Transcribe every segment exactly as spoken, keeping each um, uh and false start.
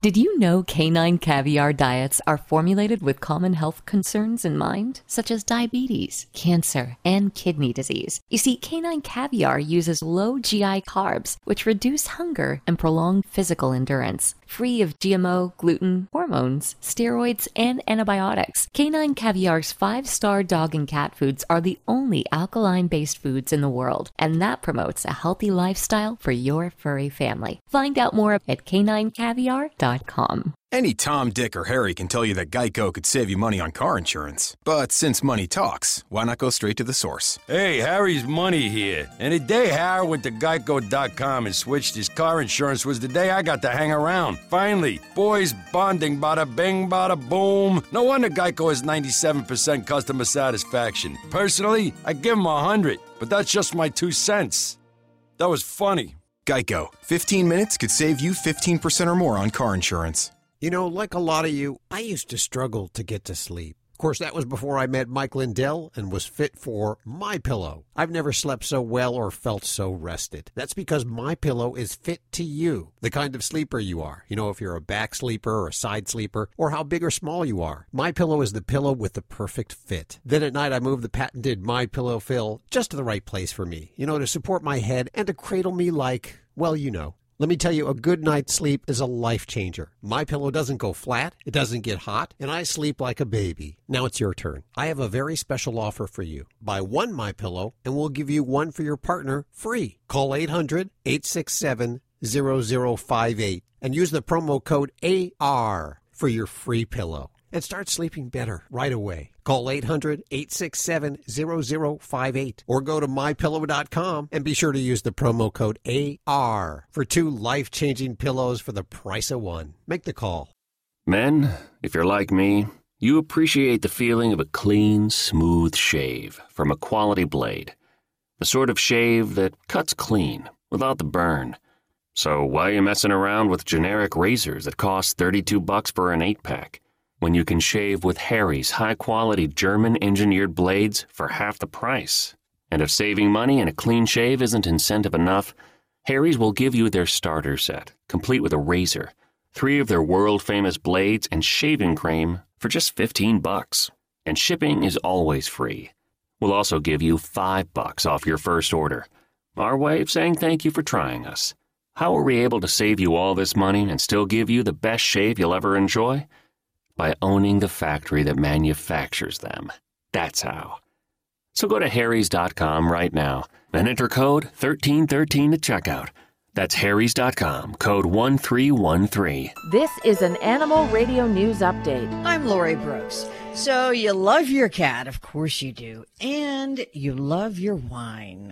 Did you know canine caviar diets are formulated with common health concerns in mind, such as diabetes, cancer, and kidney disease? You see, canine caviar uses low G I carbs, which reduce hunger and prolong physical endurance. Free of G M O, gluten, hormones, steroids, and antibiotics, canine caviar's five-star dog and cat foods are the only alkaline-based foods in the world, and that promotes a healthy lifestyle for your furry family. Find out more at canine caviar dot com. Any Tom, Dick, or Harry can tell you that Geico could save you money on car insurance. But since money talks, why not go straight to the source? Hey, Harry's money here. And the day Harry went to geico dot com and switched his car insurance was the day I got to hang around. Finally, boys bonding, bada bing, bada boom. No wonder Geico has ninety-seven percent customer satisfaction. Personally, I give him one hundred, but that's just my two cents. That was funny. Geico. fifteen minutes could save you fifteen percent or more on car insurance. You know, like a lot of you, I used to struggle to get to sleep. Of course, that was before I met Mike Lindell and was fit for MyPillow. I've never slept so well or felt so rested. That's because MyPillow is fit to you, the kind of sleeper you are. You know, if you're a back sleeper or a side sleeper, or how big or small you are. MyPillow is the pillow with the perfect fit. Then at night, I move the patented MyPillow fill just to the right place for me, you know, to support my head and to cradle me like, well, you know. Let me tell you, a good night's sleep is a life changer. MyPillow doesn't go flat, it doesn't get hot, and I sleep like a baby. Now it's your turn. I have a very special offer for you. Buy one MyPillow, and we'll give you one for your partner free. Call eight hundred, eight six seven, zero zero five eight and use the promo code A R for your free pillow. And start sleeping better right away. Call eight hundred, eight six seven, zero zero five eight or go to my pillow dot com and be sure to use the promo code A R for two life-changing pillows for the price of one. Make the call. Men, if you're like me, you appreciate the feeling of a clean, smooth shave from a quality blade. The sort of shave that cuts clean without the burn. So why are you messing around with generic razors that cost thirty-two bucks for an eight-pack? When you can shave with Harry's high-quality German-engineered blades for half the price. And if saving money and a clean shave isn't incentive enough, Harry's will give you their starter set, complete with a razor, three of their world-famous blades, and shaving cream for just fifteen bucks. And shipping is always free. We'll also give you five bucks off your first order. Our way of saying thank you for trying us. How are we able to save you all this money and still give you the best shave you'll ever enjoy? By owning the factory that manufactures them. That's how. So go to harrys dot com right now and enter code thirteen thirteen at checkout. That's harrys dot com, code one three one three. This is an Animal Radio News Update. I'm Lori Brooks. So you love your cat, of course you do, and you love your wine.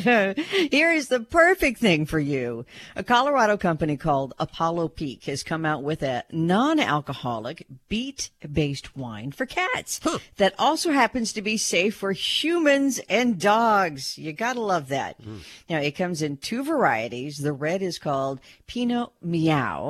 Here is the perfect thing for you. A Colorado company called Apollo Peak has come out with a non-alcoholic beet-based wine for cats huh. that also happens to be safe for humans and dogs. You gotta love that. Mm. Now, it comes in two varieties. The red is called Pinot Meow,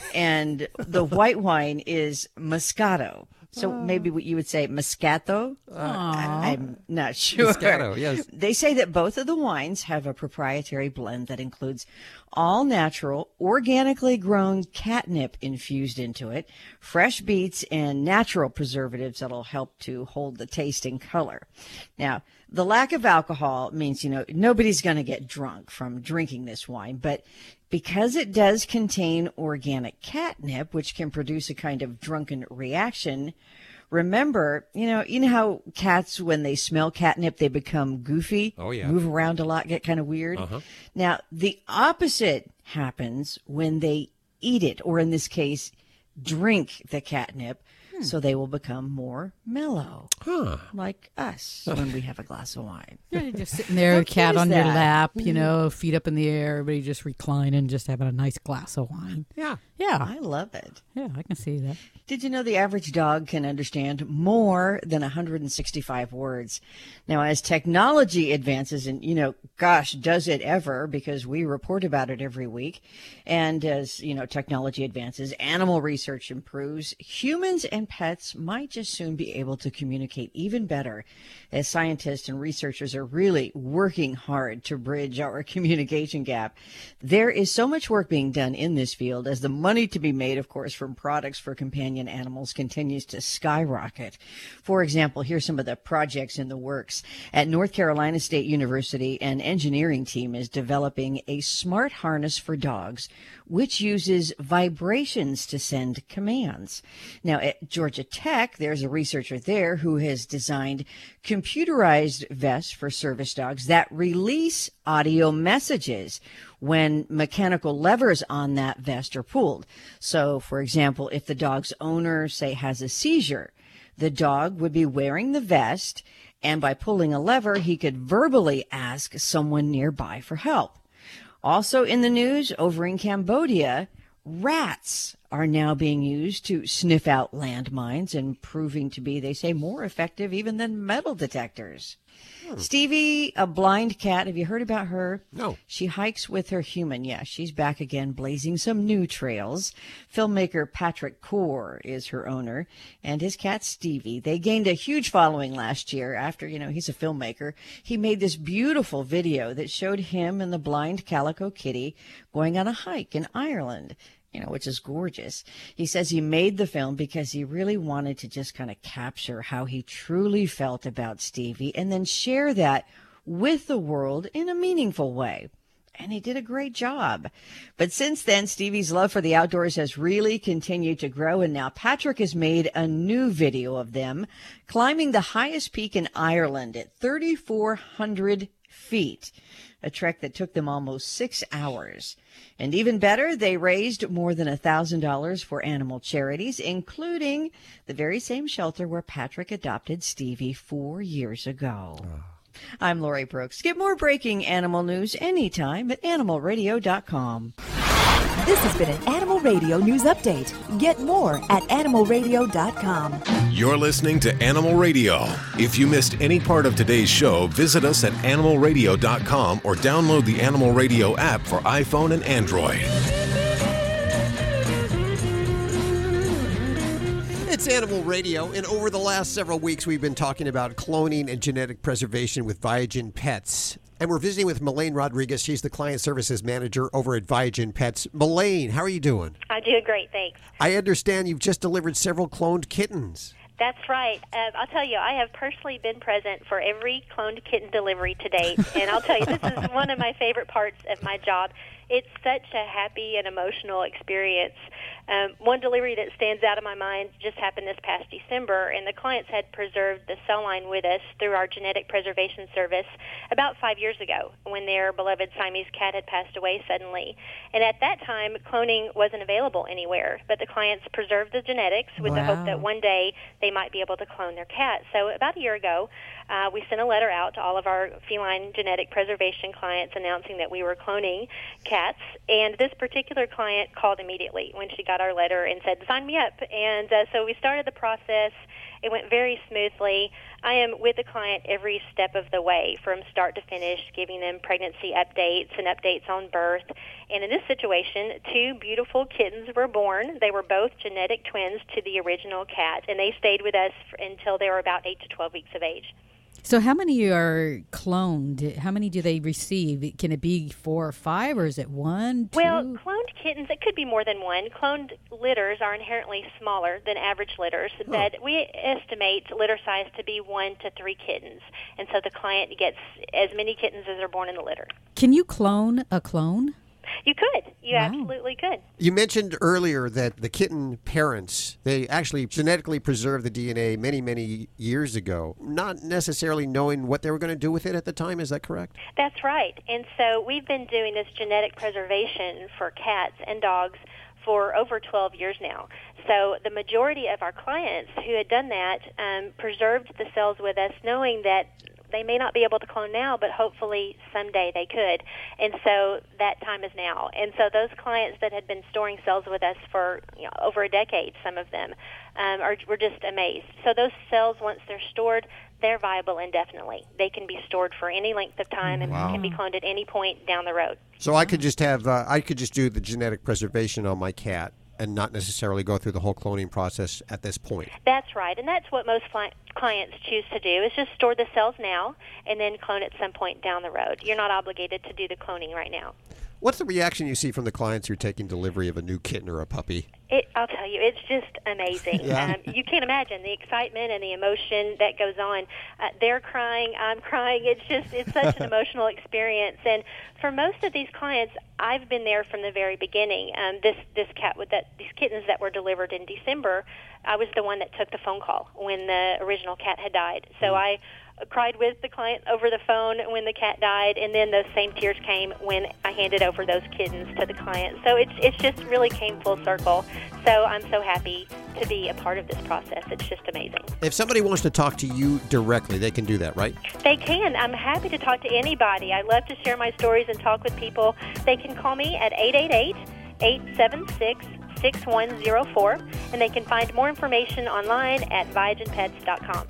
and the white wine is Moscato. So uh, maybe what you would say Moscato? Uh, I, I'm not sure. Moscato, yes. They say that both of the wines have a proprietary blend that includes all natural, organically grown catnip infused into it, fresh beets, and natural preservatives that'll help to hold the taste and color. Now, the lack of alcohol means, you know, nobody's going to get drunk from drinking this wine, but because it does contain organic catnip, which can produce a kind of drunken reaction, remember, you know, you know how cats, when they smell catnip, they become goofy, oh, yeah. move around a lot, get kind of weird. Uh-huh. Now, the opposite happens when they eat it, or in this case, drink the catnip. Hmm. So they will become more mellow, huh. like us when we have a glass of wine. Yeah, you're just sitting there, cat on your lap, you know, feet up in the air, everybody just reclining, just having a nice glass of wine. Yeah. Yeah. I love it. Yeah, I can see that. Did you know the average dog can understand more than one hundred sixty-five words? Now, as technology advances, and, you know, gosh, does it ever, because we report about it every week. And as, you know, technology advances, animal research improves, humans and pets might just soon be able to communicate even better, as scientists and researchers are really working hard to bridge our communication gap. There is so much work being done in this field as the money to be made, of course, from products for companion animals continues to skyrocket. For example, here's some of the projects in the works. At North Carolina State University, an engineering team is developing a smart harness for dogs, which uses vibrations to send commands. Now, at Georgia Tech, there's a researcher there who has designed computerized vests for service dogs that release audio messages when mechanical levers on that vest are pulled. So, for example, if the dog's owner, say, has a seizure, the dog would be wearing the vest, and by pulling a lever, he could verbally ask someone nearby for help. Also in the news, over in Cambodia, rats are now being used to sniff out landmines and proving to be, they say, more effective even than metal detectors. Hmm. Stevie, a blind cat, have you heard about her? No. She hikes with her human. Yeah, she's back again, blazing some new trails. Filmmaker Patrick Core is her owner, and his cat Stevie. They gained a huge following last year after, you know, he's a filmmaker. He made this beautiful video that showed him and the blind calico kitty going on a hike in Ireland, you know, which is gorgeous. He says he made the film because he really wanted to just kind of capture how he truly felt about Stevie and then share that with the world in a meaningful way. And he did a great job. But since then, Stevie's love for the outdoors has really continued to grow. And now Patrick has made a new video of them climbing the highest peak in Ireland at thirty-four hundred feet, a trek that took them almost six hours. And even better, they raised more than one thousand dollars for animal charities, including the very same shelter where Patrick adopted Stevie four years ago. Oh. I'm Lori Brooks. Get more breaking animal news anytime at animal radio dot com. This has been an Animal Radio News Update. Get more at animal radio dot com. You're listening to Animal Radio. If you missed any part of today's show, visit us at animal radio dot com or download the Animal Radio app for iPhone and Android. It's Animal Radio, and over the last several weeks, we've been talking about cloning and genetic preservation with Viagen Pets. And we're visiting with Melaine Rodriguez. She's the Client Services Manager over at Viagen Pets. Melaine, how are you doing? I'm doing great, thanks. I understand you've just delivered several cloned kittens. That's right. Uh, I'll tell you, I have personally been present for every cloned kitten delivery to date. And I'll tell you, this is one of my favorite parts of my job. It's such a happy and emotional experience. Um, one delivery that stands out in my mind just happened this past December, and the clients had preserved the cell line with us through our genetic preservation service about five years ago when their beloved Siamese cat had passed away suddenly. And at that time, cloning wasn't available anywhere, but the clients preserved the genetics with wow. the hope that one day they might be able to clone their cat. So about a year ago, uh, we sent a letter out to all of our feline genetic preservation clients announcing that we were cloning cats, and this particular client called immediately when she got our letter and said, sign me up. And uh, so we started the process. It went very smoothly. I am with the client every step of the way from start to finish, giving them pregnancy updates and updates on birth. And in this situation, two beautiful kittens were born. They were both genetic twins to the original cat, and they stayed with us until they were about eight to twelve weeks of age. So how many are cloned? How many do they receive? Can it be four or five, or is it one, two? Well, cloned kittens, it could be more than one. Cloned litters are inherently smaller than average litters, oh. but we estimate litter size to be one to three kittens. And so the client gets as many kittens as are born in the litter. Can you clone a clone? You could. You wow. absolutely could. You mentioned earlier that the kitten parents, they actually genetically preserved the D N A many, many years ago, not necessarily knowing what they were going to do with it at the time. Is that correct? That's right. And so we've been doing this genetic preservation for cats and dogs for over twelve years now. So the majority of our clients who had done that um, preserved the cells with us, knowing that they may not be able to clone now, but hopefully someday they could. And so that time is now. And so those clients that had been storing cells with us for you know, over a decade, some of them, um, are were just amazed. So those cells, once they're stored, they're viable indefinitely. They can be stored for any length of time and wow. can be cloned at any point down the road. So I could just have, uh, I could just do the genetic preservation on my cat and not necessarily go through the whole cloning process at this point. That's right, and that's what most cli- clients choose to do, is just store the cells now and then clone at some point down the road. You're not obligated to do the cloning right now. What's the reaction you see from the clients who are taking delivery of a new kitten or a puppy? It, I'll tell you, it's just amazing. Yeah. Um, you can't imagine the excitement and the emotion that goes on. Uh, they're crying, I'm crying. It's just, it's such an emotional experience. And for most of these clients, I've been there from the very beginning. Um, this this cat with that these kittens that were delivered in December, I was the one that took the phone call when the original cat had died. So mm. I cried with the client over the phone when the cat died, and then those same tears came when I handed over those kittens to the client. So it's it's just really came full circle. So I'm so happy to be a part of this process. It's just amazing. If somebody wants to talk to you directly, they can do that, right? They can. I'm happy to talk to anybody. I love to share my stories and talk with people. They can call me at eight eight eight, eight seven six, six one zero four, and they can find more information online at viagen pets dot com.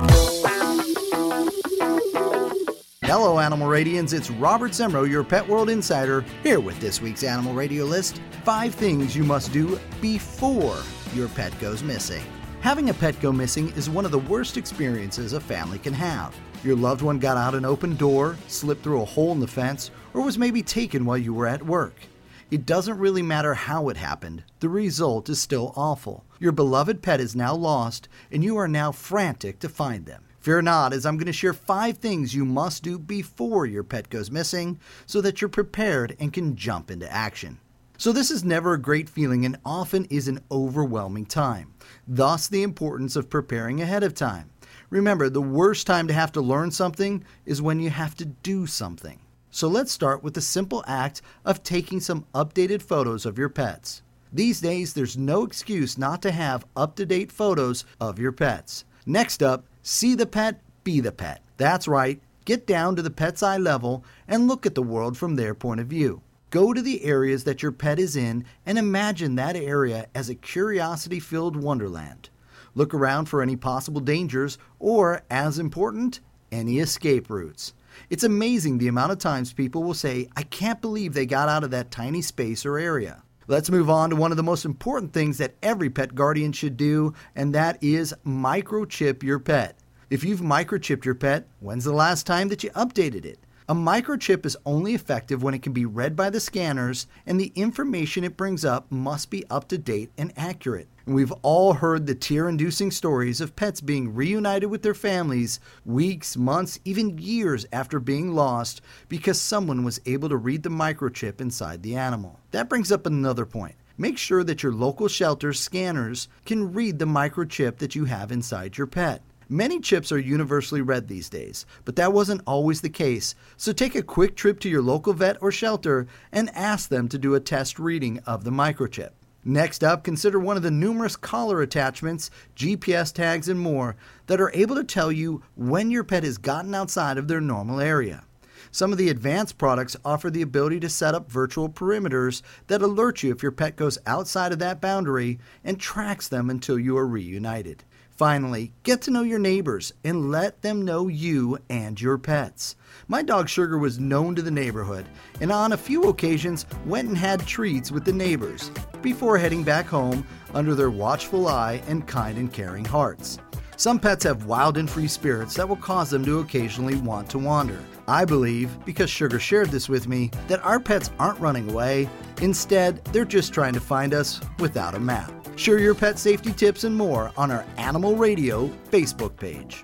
Hello, Animal Radians. It's Robert Semro, your Pet World Insider, here with this week's Animal Radio List. Five things you must do before your pet goes missing. Having a pet go missing is one of the worst experiences a family can have. Your loved one got out an open door, slipped through a hole in the fence, or was maybe taken while you were at work. It doesn't really matter how it happened. The result is still awful. Your beloved pet is now lost, and you are now frantic to find them. Fear not, as I'm going to share five things you must do before your pet goes missing so that you're prepared and can jump into action. So this is never a great feeling and often is an overwhelming time. Thus, the importance of preparing ahead of time. Remember, the worst time to have to learn something is when you have to do something. So let's start with the simple act of taking some updated photos of your pets. These days, there's no excuse not to have up-to-date photos of your pets. Next up, see the pet, be the pet. That's right, get down to the pet's eye level and look at the world from their point of view. Go to the areas that your pet is in and imagine that area as a curiosity-filled wonderland. Look around for any possible dangers or, as important, any escape routes. It's amazing the amount of times people will say, I can't believe they got out of that tiny space or area. Let's move on to one of the most important things that every pet guardian should do, and that is microchip your pet. If you've microchipped your pet, when's the last time that you updated it? A microchip is only effective when it can be read by the scanners, and the information it brings up must be up to date and accurate. And we've all heard the tear-inducing stories of pets being reunited with their families weeks, months, even years after being lost because someone was able to read the microchip inside the animal. That brings up another point. Make sure that your local shelter's scanners can read the microchip that you have inside your pet. Many chips are universally read these days, but that wasn't always the case, so take a quick trip to your local vet or shelter and ask them to do a test reading of the microchip. Next up, consider one of the numerous collar attachments, G P S tags, and more that are able to tell you when your pet has gotten outside of their normal area. Some of the advanced products offer the ability to set up virtual perimeters that alert you if your pet goes outside of that boundary and tracks them until you are reunited. Finally, get to know your neighbors and let them know you and your pets. My dog Sugar was known to the neighborhood and on a few occasions went and had treats with the neighbors before heading back home under their watchful eye and kind and caring hearts. Some pets have wild and free spirits that will cause them to occasionally want to wander. I believe, because Sugar shared this with me, that our pets aren't running away. Instead, they're just trying to find us without a map. Share your pet safety tips and more on our Animal Radio Facebook page.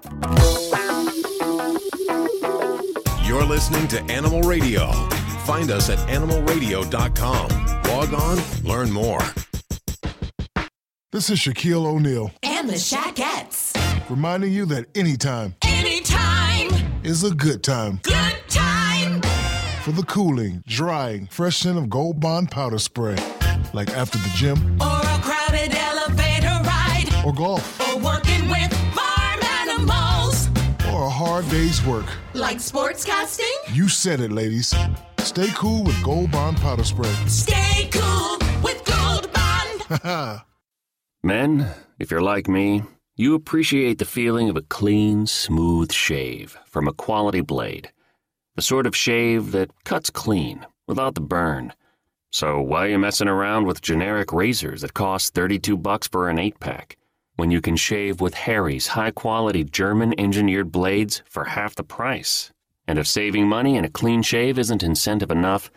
You're listening to Animal Radio. Find us at animal radio dot com. Log on, learn more. This is Shaquille O'Neal. And the Shaquettes. Reminding you that anytime. Anytime. Is a good time. Good time. For the cooling, drying, fresh scent of Gold Bond powder spray. Like after the gym. Or a crowded elevator ride. Or golf. Or working with farm animals. Or a hard day's work. Like sportscasting. You said it, ladies. Stay cool with Gold Bond powder spray. Stay cool with Gold Bond. Men, if you're like me, you appreciate the feeling of a clean, smooth shave from a quality blade. The sort of shave that cuts clean without the burn. So why are you messing around with generic razors that cost thirty-two bucks for an eight-pack when you can shave with Harry's high-quality German-engineered blades for half the price? And if saving money and a clean shave isn't incentive enough,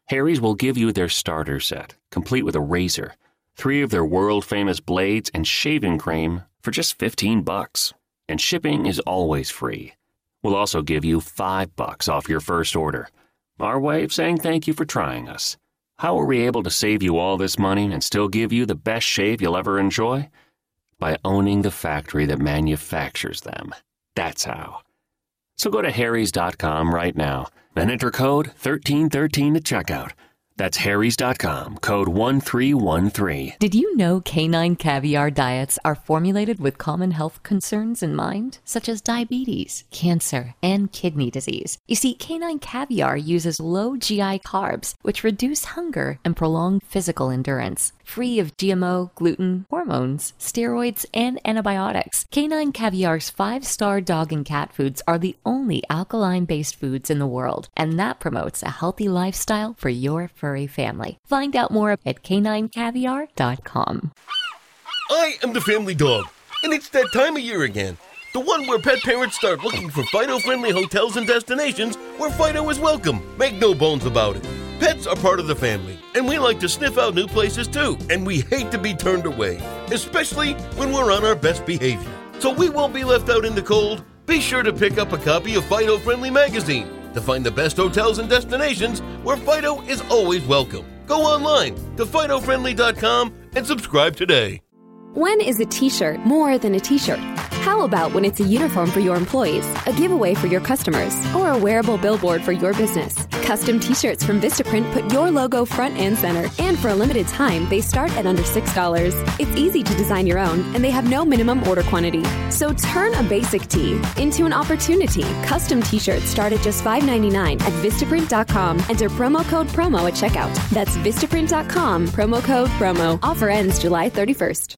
Harry's will give you their starter set, complete with a razor, three of their world-famous blades, and shaving cream for just fifteen bucks. And shipping is always free. We'll also give you five bucks off your first order. Our way of saying thank you for trying us. How are we able to save you all this money and still give you the best shave you'll ever enjoy? By owning the factory that manufactures them. That's how. So go to harrys dot com right now and enter code thirteen thirteen at checkout. That's harrys dot com, code one three one three. Did you know canine caviar diets are formulated with common health concerns in mind, such as diabetes, cancer, and kidney disease? You see, canine caviar uses low G I carbs, which reduce hunger and prolong physical endurance. Free of G M O, gluten, hormones, steroids, and antibiotics, canine caviar's five-star dog and cat foods are the only alkaline-based foods in the world, and that promotes a healthy lifestyle for your furry family. Find out more at canine caviar dot com. I am the family dog, and it's that time of year again. The one where pet parents start looking for Fido-friendly hotels and destinations where Fido is welcome. Make no bones about it. Pets are part of the family, and we like to sniff out new places too, and we hate to be turned away, especially when we're on our best behavior. So we won't be left out in the cold. Be sure to pick up a copy of Fido Friendly Magazine to find the best hotels and destinations where Fido is always welcome. Go online to fido friendly dot com and subscribe today. When is a t-shirt more than a t-shirt? How about when it's a uniform for your employees, a giveaway for your customers, or a wearable billboard for your business? Custom t-shirts from Vistaprint put your logo front and center, and for a limited time, they start at under six dollars. It's easy to design your own, and they have no minimum order quantity. So turn a basic tee into an opportunity. Custom t-shirts start at just five ninety-nine at vistaprint dot com. Enter promo code PROMO at checkout. That's vistaprint dot com, promo code PROMO. Offer ends July thirty-first.